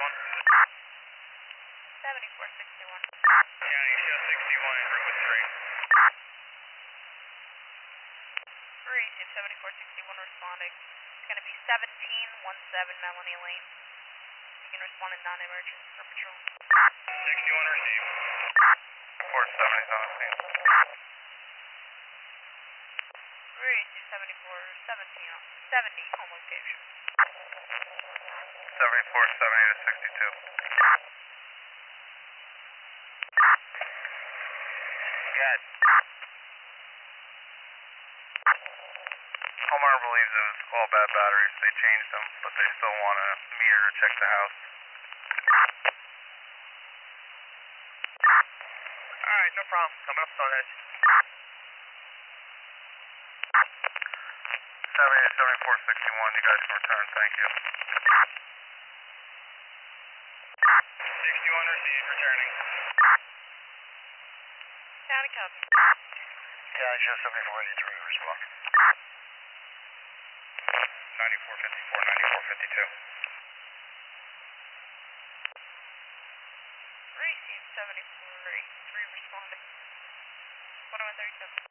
7461. County show 61 en route with 3. 3, 7461 responding. It's going to be 1717 Melanie Lane. You can respond in non-emergency for patrol. 61 received. 470 is on the scene. 70 home location. 7470 to 62. Got Homeowner believes it was all bad batteries. They changed them, but they still want a meter to check the house. Alright, no problem. Coming up Stonehenge. 70 to 7461, you guys can return, thank you. 61 received, returning. County copy. County show 7483, respond. 9454, 9452. Received 7483 responding. 137.